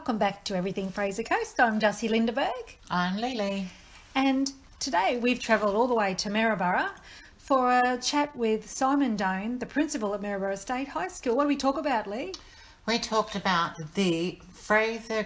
Welcome back to Everything Fraser Coast. I'm Jussie Lindeberg. I'm Lily. And today we've travelled all the way to Maryborough for a chat with Simon Doan, the principal at Maryborough State High School. What do we talk about, Lee? We talked about the Fraser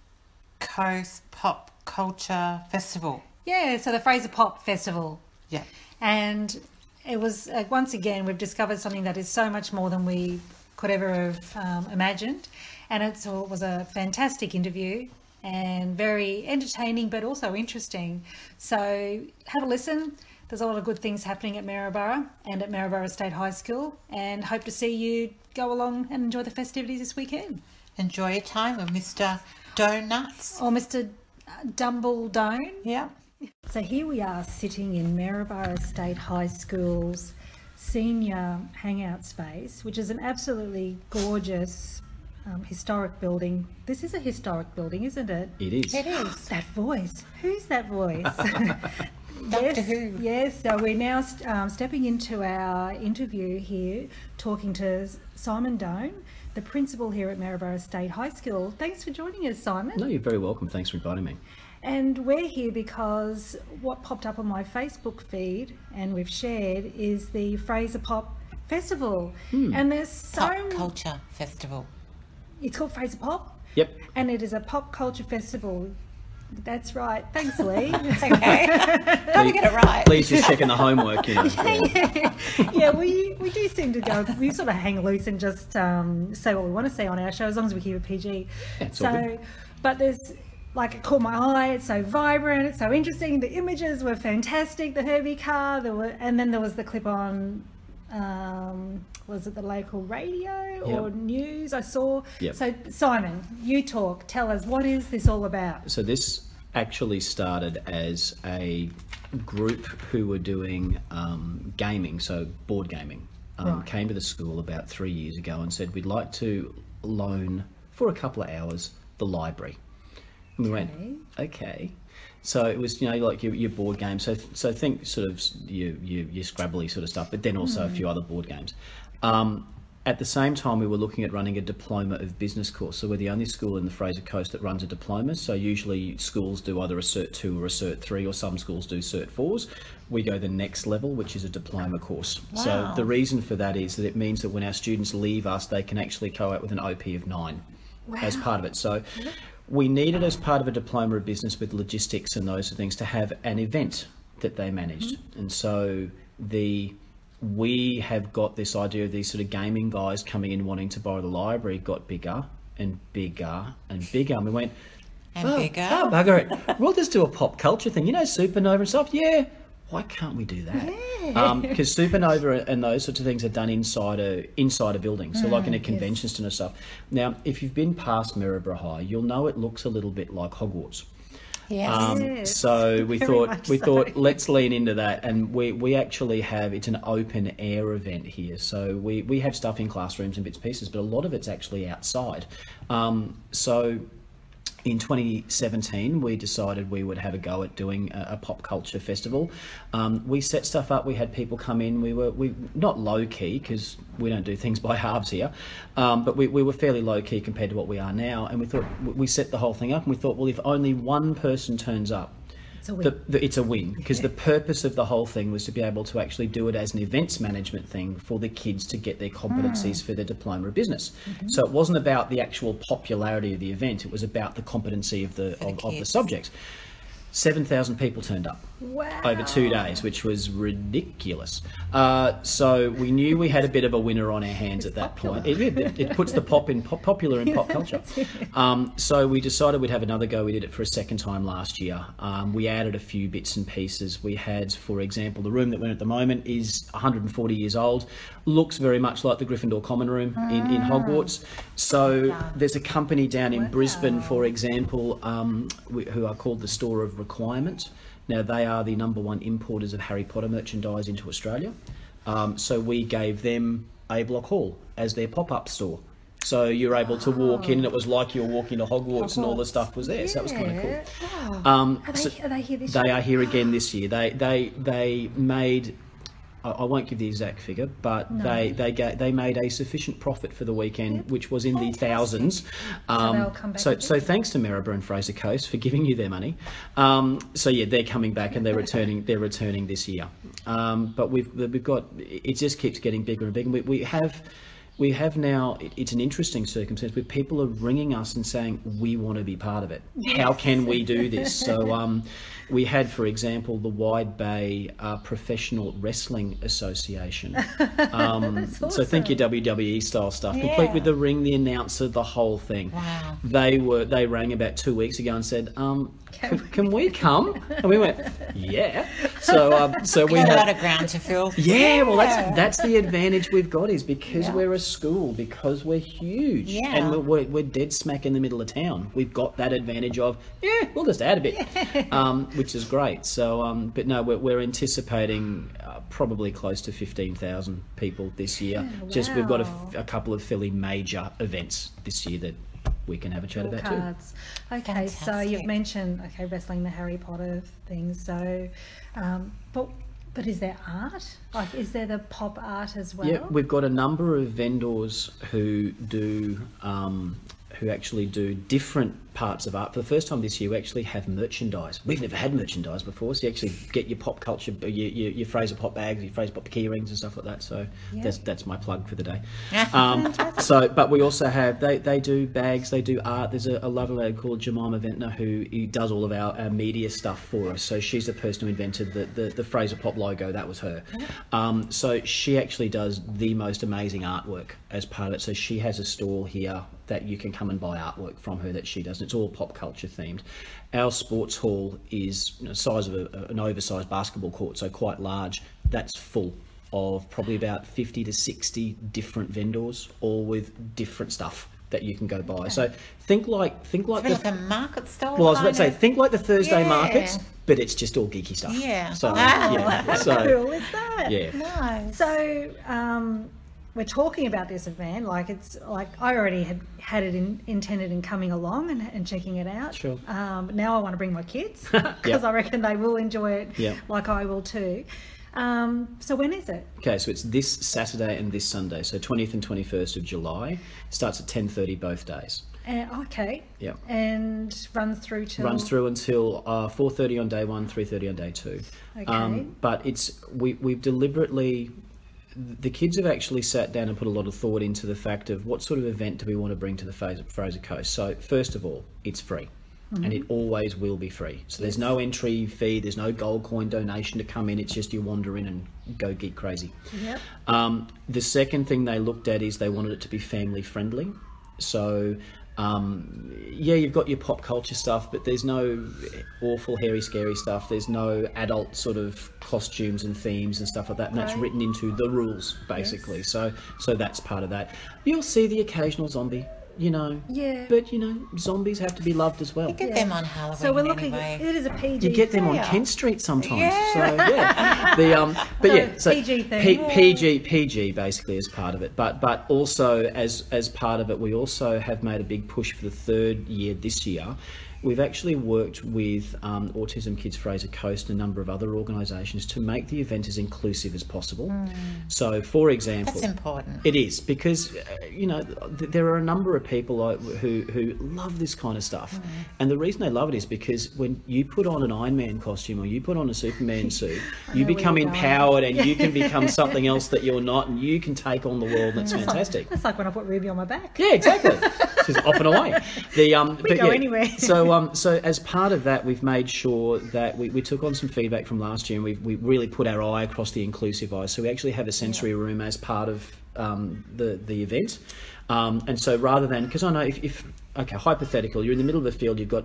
Coast Pop Culture Festival. Yeah, so the Fraser Pop Festival. Yeah. And it was, once again, we've discovered something that is so much more than we could ever have imagined. And it was a fantastic interview and very entertaining, but also interesting. So have a listen. There's a lot of good things happening at Maryborough and at Maryborough State High School, and hope to see you go along and enjoy the festivities this weekend. Enjoy your time with Mr. Donuts. Or Mr. Dumbledone. Yeah. So here we are sitting in Maryborough State High School's senior hangout space, which is an absolutely gorgeous historic building. This is a historic building, isn't it? It is. It is. That voice. Who's that voice? Doctor Who. Yes, so we're now stepping into our interview here, talking to Simon Doan, the principal here at Maryborough State High School. Thanks for joining us, Simon. No, you're very welcome. Thanks for inviting me. And we're here because what popped up on my Facebook feed and we've shared is the Fraser Pop Festival. And there's Pop Culture Festival. It's called Fraser Pop? Yep. And it is a pop culture festival. That's right. Thanks, Lee. It's okay. Got to get it right. Lee's just checking the homework, you know. Yeah, we do seem to go, we sort of hang loose and just say what we want to say on our show, as long as we keep it PG. Yeah, it's all good. But there's, like, it caught my eye, it's so vibrant, it's so interesting, the images were fantastic, the Herbie car, and then there was the clip on, was it the local radio or news I saw? Yep. So, Simon, you talk, tell us, what is this all about? So this actually started as a group who were doing gaming, so board gaming. Right. Came to the school about 3 years ago and said, we'd like to loan for a couple of hours the library. And we went, okay. So it was, you know, like your board game. So think sort of your Scrabbly sort of stuff, but then also a few other board games. At the same time, we were looking at running a diploma of business course. So we're the only school in the Fraser Coast that runs a diploma. So usually schools do either a Cert 2 or a Cert 3, or some schools do Cert 4s. We go the next level, which is a diploma course. Wow. So the reason for that is that it means that when our students leave us, they can actually go out with an OP of 9 as part of it. So we needed, as part of a diploma of business with logistics and those things, to have an event that they managed. And so we have got this idea of these sort of gaming guys coming in wanting to borrow the library got bigger and bigger and bigger. And we went, Bigger. Oh, bugger it. We'll just do a pop culture thing. You know, Supernova and stuff? Yeah. Why can't we do that? Because Supernova and those sorts of things are done inside a building, so like in a convention centre and stuff. Now, if you've been past Maryborough High, you'll know it looks a little bit like Hogwarts. Yes. So we Very thought so. let's lean into that, and we actually have, it's an open air event here. So we have stuff in classrooms and bits and pieces, but a lot of it's actually outside. So in 2017, we decided we would have a go at doing a pop culture festival. We set stuff up. We had people come in. We not low key, because we don't do things by halves here, but we were fairly low key compared to what we are now. And we thought, we set the whole thing up, and we thought, well, if only one person turns up, it's a win, because the purpose of the whole thing was to be able to actually do it as an events management thing for the kids to get their competencies for their diploma of business. So it wasn't about the actual popularity of the event, it was about the competency of the subjects. 7,000 people turned up over 2 days, which was ridiculous. So we knew we had a bit of a winner on our hands at that point. It puts the popular in pop culture. So we decided we'd have another go. We did it for a second time last year. We added a few bits and pieces. We had, for example, the room that we're in at the moment is 140 years old. Looks very much like the Gryffindor Common Room in Hogwarts. So there's a company down in Brisbane, for example, who are called the Store of Requirement. Now, they are the #1 importers of Harry Potter merchandise into Australia. So we gave them A Block Hall as their pop-up store. So you're able to walk in, and it was like you were walking to Hogwarts and all the stuff was there. So that was kind of cool. Are they here this year? They are here again this year. They made I won't give the exact figure, but they made a sufficient profit for the weekend, which was in the thousands. they'll come back again. So thanks to Maryborough and Fraser Coast for giving you their money. So yeah, they're coming back and they're returning. They're returning this year. But we've got, it just keeps getting bigger and bigger. We have now, it's an interesting circumstance where people are ringing us and saying, we want to be part of it. Yes. How can we do this? So we had, for example, the Wide Bay Professional Wrestling Association. That's awesome. So think your WWE style stuff, complete with the ring, the announcer, the whole thing. Wow. They rang about 2 weeks ago and said, can we come? And we went, yeah. So we Got had a lot of ground to fill. Yeah, well, that's the advantage we've got, is because we're a school, because we're huge, and we're dead smack in the middle of town. We've got that advantage of we'll just add a bit, which is great. So, but no, we're anticipating probably close to 15,000 people this year. Wow. Just we've got a couple of fairly major events this year that we can have a chat about cards. too. Okay, so Fantastic. you've mentioned wrestling, the Harry Potter things. So, but is there art? Like, is there the pop art as well? Yeah, we've got a number of vendors who do who actually do different parts of art. For the first time this year, we actually have merchandise. We've never had merchandise before, so you actually get your pop culture, your Fraser Pop bags, your Fraser Pop key rings and stuff like that. So that's my plug for the day. But we also have, they do bags, they do art. There's a lovely lady called Jemima Ventnor who does all of our media stuff for us. So she's the person who invented the Fraser Pop logo. That was her. So she actually does the most amazing artwork as part of it. So she has a stall here that you can come and buy artwork from her that she does. It's all pop culture themed. Our sports hall is the size of an oversized basketball court, so quite large. That's full of probably about 50 to 60 different vendors, all with different stuff that you can go buy. So think like Like a market stall. well, I was about to say, think like the Thursday markets, but it's just all geeky stuff. Yeah. So How cool is that? Yeah. Nice. So we're talking about this event, like it's like I already had it intended in coming along and checking it out. Sure. Now I want to bring my kids because I reckon they will enjoy it like I will too. So when is it? Okay, so it's this Saturday and this Sunday, so 20th and 21st of July. Starts at 10:30 both days. Okay. Yeah. And runs through until 4:30 on day one, 3:30 on day two. Okay. But we've deliberately, the kids have actually sat down and put a lot of thought into the fact of what sort of event do we want to bring to the Fraser Coast. So first of all, it's free. And it always will be free. So there's no entry fee, there's no gold coin donation to come in. It's just you wander in and go geek crazy. Yep. The second thing they looked at is they wanted it to be family friendly. So you've got your pop culture stuff, but there's no awful hairy scary stuff. There's no adult sort of costumes and themes and stuff like that, and that's written into the rules basically. So that's part of that. You'll see the occasional zombie, but zombies have to be loved as well. You get them on Halloween. So we're looking. anyway. It is a PG. You get them on Kent Street sometimes. Yeah. So PG thing. PG basically is part of it. But also as part of it, we also have made a big push for the third year this year. We've actually worked with Autism Kids Fraser Coast and a number of other organisations to make the event as inclusive as possible. So, for example... That's important. It is, because, there are a number of people who love this kind of stuff. And the reason they love it is because when you put on an Iron Man costume or you put on a Superman suit, you become empowered and you can become something else that you're not, and you can take on the world, and it's fantastic. That's like when I put Ruby on my back. Yeah, exactly. She's off and away. We go anywhere. So as part of that, we've made sure that we took on some feedback from last year, and we really put our eye across the inclusive eye. So we actually have a sensory room as part of the event. And so rather than, because I know if hypothetical, you're in the middle of a field, you've got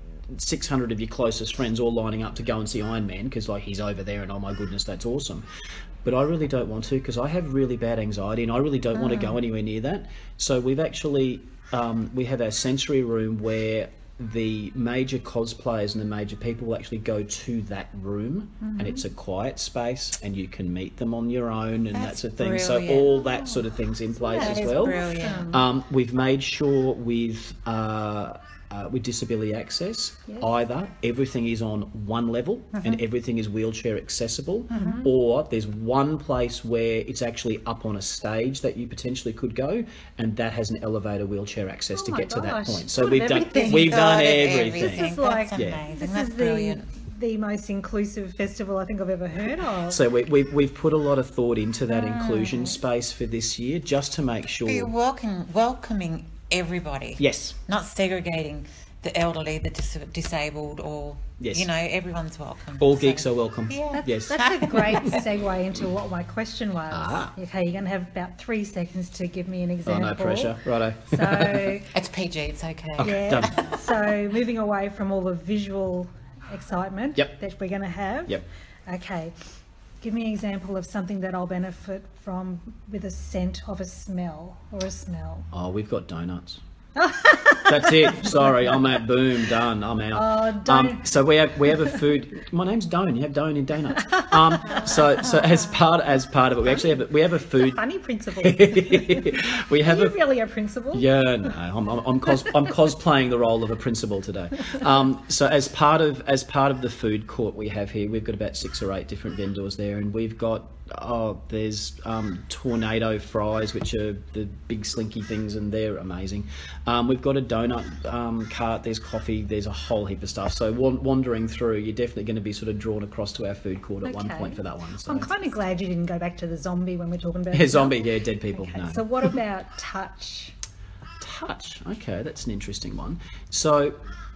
600 of your closest friends all lining up to go and see Iron Man because he's over there and oh my goodness, that's awesome. But I really don't want to, because I have really bad anxiety and I really don't want to go anywhere near that. So we've actually we have our sensory room where the major cosplayers and the major people will actually go to that room, and it's a quiet space and you can meet them on your own and that sort of thing. Brilliant. So all that sort of thing's in place as well. Brilliant. We've made sure with with disability access, Yes. either everything is on one level and everything is wheelchair accessible, or there's one place where it's actually up on a stage that you potentially could go, and that has an elevator wheelchair access to my get to that gosh. point. So Sort of everything. we've done Got everything. This is like- That's Yeah. amazing. This That's is brilliant. the most inclusive festival I think I've ever heard of. So we've put a lot of thought into that inclusion space for this year, just to make sure. But you're welcoming everybody. Yes. Not segregating the elderly, the disabled, or Yes. everyone's welcome. All So- geeks are welcome. Yeah. Yes. That's a great segue into what my question was. Ah. Okay, you're going to have about 3 seconds to give me an Oh, example. no pressure. Righto. So, It's PG. It's okay. Okay, yeah. done. So, moving away from all the visual excitement Yep. that we're going to have. Yep. Okay. Give me an example of something that I'll benefit from with a scent of a smell or a smell. Oh, we've got donuts. That's it. Sorry, I'm out. Boom, done. I'm out. Oh, don't- So we have a food. My name's Doan. You have Doan in donuts. So as part of it, we actually have a food. Funny principle. We have Are you a really a principal? Yeah, no, I'm cosplaying the role of a principal today. So as part of the food court we have here, we've got about 6 or 8 different vendors there, and we've got there's tornado fries, which are the big slinky things, and they're amazing. We've got a donut cart. There's coffee. There's a whole heap of stuff. So wandering through, you're definitely going to be sort of drawn across to our food court at one Okay. point for that one. So. I'm kind of glad you didn't go back to the zombie when we're talking about Yeah, stuff. zombie, yeah, dead people. Okay, No. so what about touch? Touch. Okay, that's an interesting one. So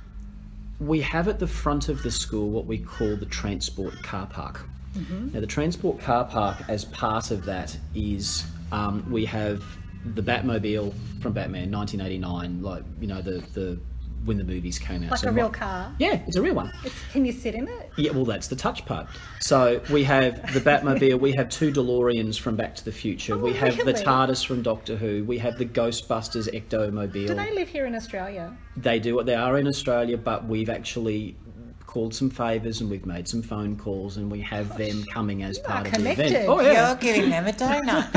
we have at the front of the school what we call the transport car park. Now, the transport car park, as part of that, is we have the Batmobile from Batman 1989, like the when the movies came out. Like So a real what- car? Yeah, it's a real one. Can you sit in it? Yeah, well, that's the touch part. So we have the Batmobile, we have 2 DeLoreans from Back to the Future, we have the really? TARDIS from Doctor Who, we have the Ghostbusters Ectomobile. Do they live here in Australia? They do. They are in Australia, but we've actually called some favours and we've made some phone calls, and we have them coming as part of the connected. event. Oh yeah, You're giving them a donut.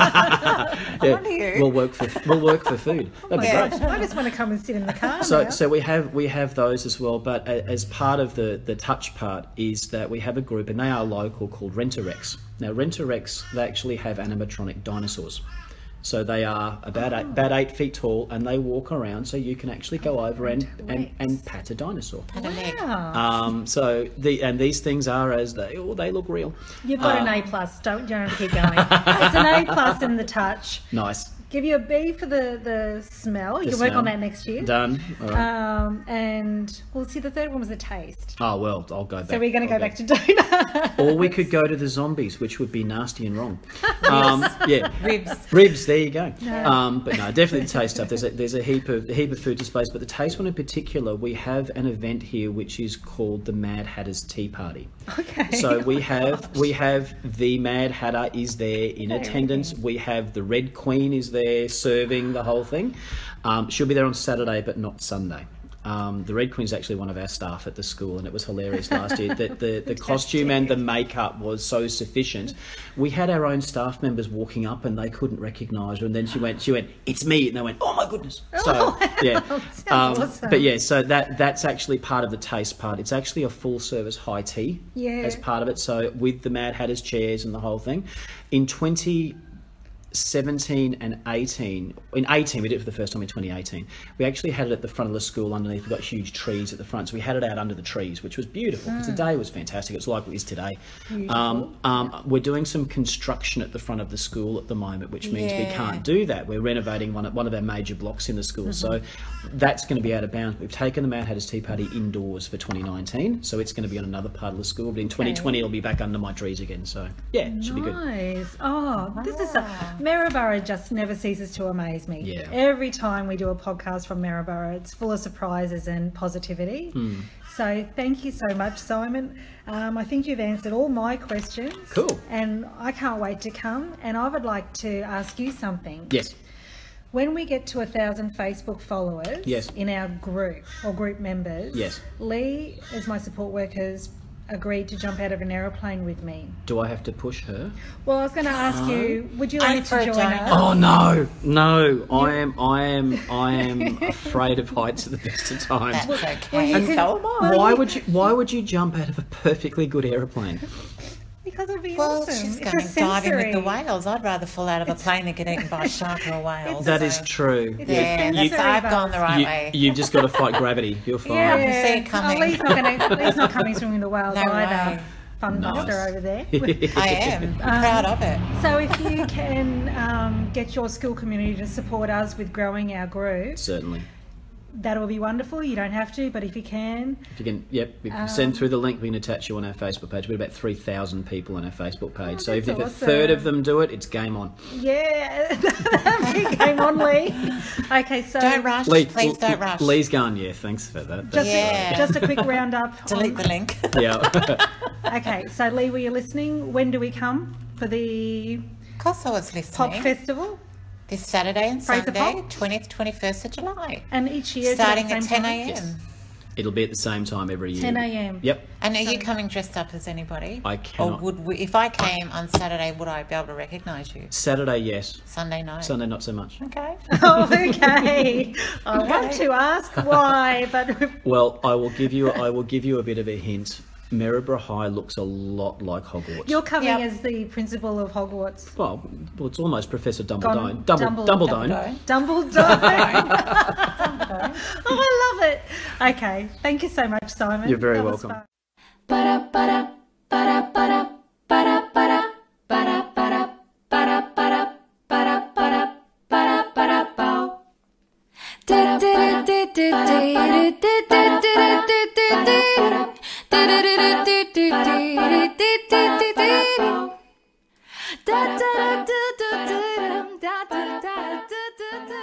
yeah. on you. We'll work for food. That'd be Yeah. great. I just want to come and sit in the car So, now. so we have those as well, but as part of the touch part is that we have a group, and they are local, called Rent-A-Rex. Now, Rent-A-Rex, they actually have animatronic dinosaurs. So they are about 8 feet tall, and they walk around, so you can actually go over and pat a dinosaur. Had a leg. Wow. So these things are as they look real. You've got an A+. Don't have to keep going. It's an A+ in the touch. Nice. Give you a B for the smell. You can work smell. on that next year. Done. All right. And well, see, the third one was the taste. Oh well, I'll go back. So we're going to go I'll back to donut. Or we could go to the zombies, which would be nasty and wrong. Yeah. Ribs. Ribs, there you go. But no, definitely the taste stuff. There's a heap of food displays, but the taste one in particular, we have an event here which is called the Mad Hatter's Tea Party. Okay. So we have the Mad Hatter is there in attendance. We have the Red Queen is there serving the whole thing. She'll be there on Saturday, but not Sunday. The Red Queen's actually one of our staff at the school, and it was hilarious last year. The costume and the makeup was so sufficient. We had our own staff members walking up, and they couldn't recognise her. And then she went, "It's me," and they went, "Oh my goodness!" So yeah, Sounds awesome. but yeah, so that's actually part of the taste part. It's actually a full service high tea as part of it. So with the Mad Hatter's chairs and the whole thing, in 2017 and 18. In 18, we did it for the first time in 2018. We actually had it at the front of the school underneath. We've got huge trees at the front, so we had it out under the trees, which was beautiful because the day was fantastic. It's like it is today. We're doing some construction at the front of the school at the moment, which means we can't do that. We're renovating one of our major blocks in the school, so that's going to be out of bounds. We've taken the Mad Hatter's Tea Party indoors for 2019, so it's going to be on another part of the school. But in 2020, it'll be back under my trees again. So yeah, it should be good. Nice. Oh, this is Maryborough just never ceases to amaze me. Yeah. Every time we do a podcast from Maryborough, it's full of surprises and positivity. So thank you so much, Simon. I think you've answered all my questions. Cool. And I can't wait to come. And I would like to ask you something. Yes. When we get to 1,000 Facebook followers Yes. in our group or group members, Yes. Lee, as my support worker's agreed to jump out of an aeroplane with me. Do I have to push her? Well, I was going to ask you, would you Only like for to a join donut. us? Oh no! I am afraid of heights at the best of times. That's okay. well, you can- So am I. Why would you jump out of a perfectly good aeroplane? Because it would be Well, awesome. she's It's going a to dive in with the sensory. whales. I'd rather fall out of a plane than get eaten by a shark or a whale. That is so- true. It's a Yeah, sensory that's, I've buzz. gone the right way. You've just got to fight gravity. You're fine. I can see it coming. Lee's not coming swimming the whales No either. way. Fun Nice. buster over there. I am proud of it. So if you can get your school community to support us with growing our group, Certainly. that will be wonderful. You don't have to, but if you can, If you can, if you send through the link, we can attach you on our Facebook page. We've got about 3,000 people on our Facebook page. So if that's a awesome. third of them do it, it's game on. yeah, game on, Lee. Okay, so Don't rush. Please don't rush. Lee's going, yeah, thanks for that. just, Yeah. just a quick roundup. Delete the link. Yeah. Okay, so Lee, were you listening? When do we come for the Of course I was listening. Pop Festival? This Saturday and Fraser Sunday, Pop? 20th, 21st of July. And each year, is it at Starting the at same 10 time? a.m. Yes. It'll be at the same time every year. 10 a.m. Yep. And are you coming dressed up as anybody? I Or cannot. would we, if I came on Saturday, would I be able to recognise you? Saturday, yes. Sunday night? Sunday, not so much. Okay. Oh, okay. I want to ask why, but Well, I will give you a bit of a hint. Maryborough High looks a lot like Hogwarts. you're coming Yep. as the principal of Hogwarts. Well, it's almost Professor Dumbledore. Dumbledore. Dumbledore. Dumbledore. Oh, I love it. Okay, thank you so much, Simon. You're very That was welcome. fun. Da da da da da da da da da da da da.